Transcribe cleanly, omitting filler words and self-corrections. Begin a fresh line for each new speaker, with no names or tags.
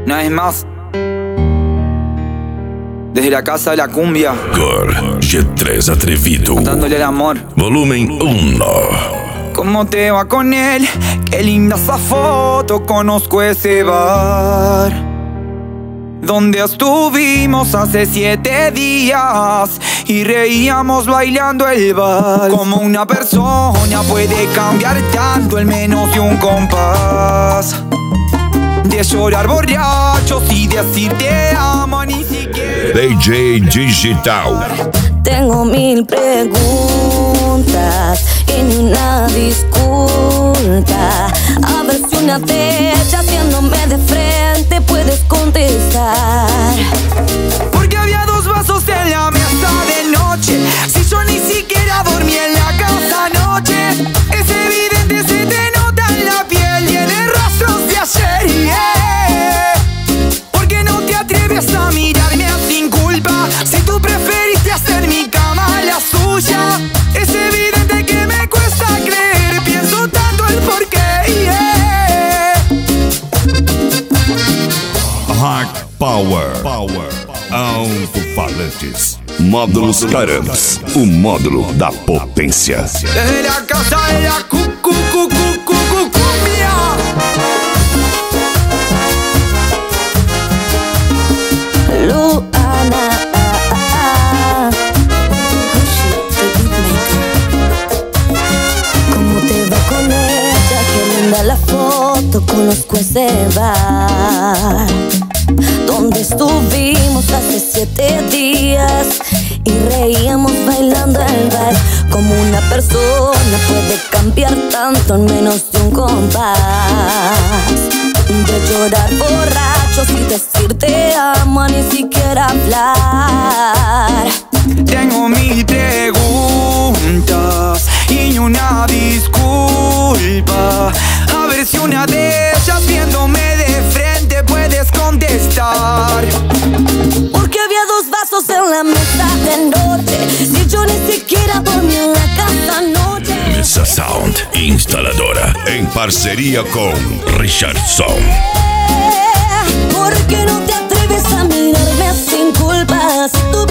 Una vez más, desde la casa de la cumbia,
Gor G3 Atrevido,
dándole el amor.
volumen 1.
¿Cómo te va con él? Qué linda esa foto, conozco ese bar donde estuvimos hace 7 días y reíamos bailando el vals. Como una persona puede cambiar tanto en menos de un compás, de llorar borrachos y decir te amo ni siquiera.
DJ Digital.
Tengo 1000 preguntas y ni una disculpa. A ver si una de ellas, haciéndome de frente, puedes contestar.
Porque había 2 vasos en la mesa de noche, si yo ni siquiera dormí en la casa anoche. Es evidente, se te nota en la piel y en el rastro de ayer, yeah. Porque no te atreves a mirarme sin culpa, si tú preferiste hacer mi cama la suya. Es evidente que me cuesta creer, pienso tanto el porqué, yeah.
Hard Power. Alto-falantes. Módulos Caramps, o módulo da potência.
Desde la casa de la cumbia.
Luana, ¿cómo te va con ella? Qué linda la foto, conozco ese bar donde estuvimos hace 7 días y reíamos bailando el vals. Como una persona puede cambiar tanto en menos de un compás, de llorar borrachos y decir te amo, ni siquiera hablar.
Tengo 1000 preguntas y una disculpa. A ver si una de ellas, viéndome de frente, puedes contestar.
Porque había 2 vasos en la mesa de noche, si yo ni siquiera dormí en la casa anoche.
Mesa Sound Instaladora, em parceria com Richardson.
¿Por qué no te atreves a mirarme sin culpa? Si tú